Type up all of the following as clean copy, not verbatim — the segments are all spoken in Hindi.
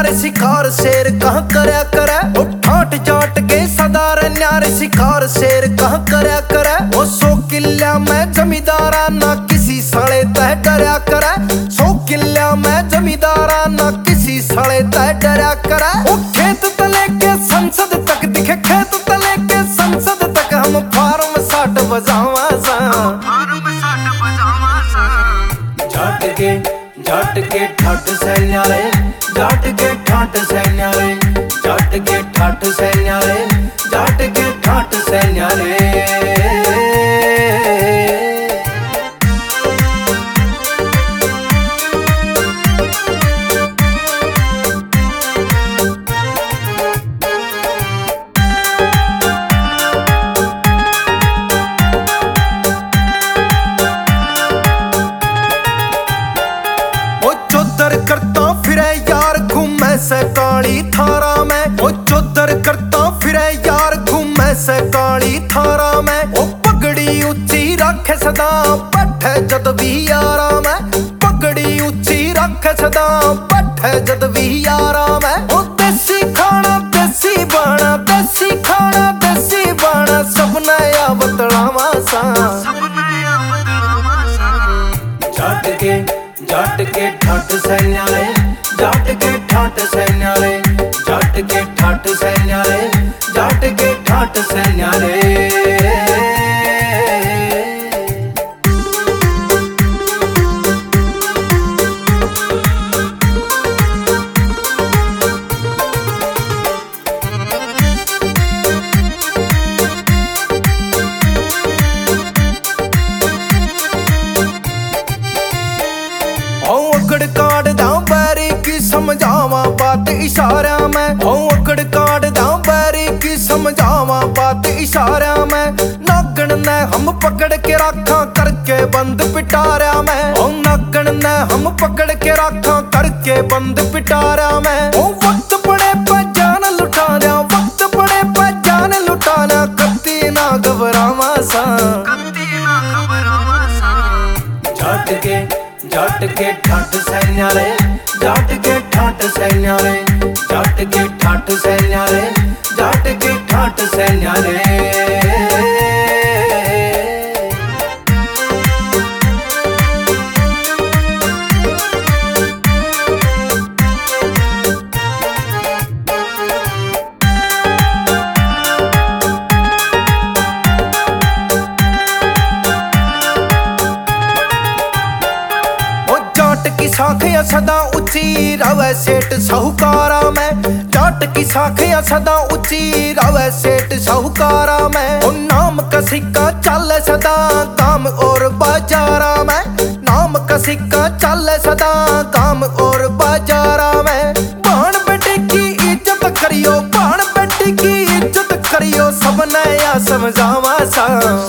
न्यारे शिकार शेर कहाँ करया करे, ओ ठाट जाट के सदार न्यारे शिकार शेर कहाँ करया करे। ओ 100 किल्ला में जमींदारा ना किसी साले तय डरया करे, 100 किल्ला में जमींदारा ना किसी साले तय डरया करे। ओ खेत तले के संसद तक दिखे, खेत तले के संसद तक हम फार्म 60 बजावा सा। जाट के ठाट से न्यारे, जाट के ठाट से न्यारे, जाट के ठाट से न्यारे, जाट के ठाट से न्यारे। करता फिरे यार घूमे से काली थारा में, ओ चौधर करता फिरे यार घूमे से काली थारा में। ओ पगड़ी ऊंची रखे सदा बैठे जद भी यारा में, पगड़ी ऊंची रखे सदा बैठे जद भी यारा में। ओ देसी खाना देसी बाना, देसी खाना देसी बाना, सब नया बतलावा सा। जाट के ठाट से न्यारे, जाट के ठाट से न्यारे, जाट के ठाट से न्यारे, जाट के ठाट से न्यारे। अकड़ काट दां बैरी की समझावा बात इशारा में, अकड़ काट दां बैरी की समझावा बात इशारा में। नागण ने हम पकड़ के रखा करके बंद पिटारा में, ओ नागण ने हम पकड़ के रखा करके बंद पिटारा में। ओ वक्त पड़े पे जान लुटा दिया, वक्त पड़े पे जान लुटा दिया, कत्ती ना घबरावा सा। जाट के ठाट से न्यारे, जाट के ठाट से न्यारे, जाट के ठाट से न्यारे, जाट के ठाट से न्यारे। साखियां सदा ऊंची रवे सेठ साहूकारा में, जाट की साखियां सदा ऊंची रवे सेठ साहूकारा में। ओ नाम का सिक्का चले सदा काम और बाजारा में, नाम का सिक्का चले सदा काम और बाजारा में। बाण बेटे की इज्जत करियो, बाण बेटे की इज्जत करियो, सब नया समझावा सा।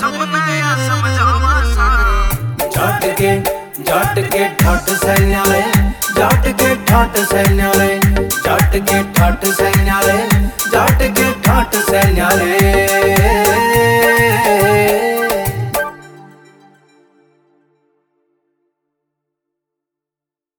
जाट के ठाट से न्यारे, जाट के ठाट से न्यारे, जाट के ठाट से न्यारे, जाट के ठाट से न्यारे।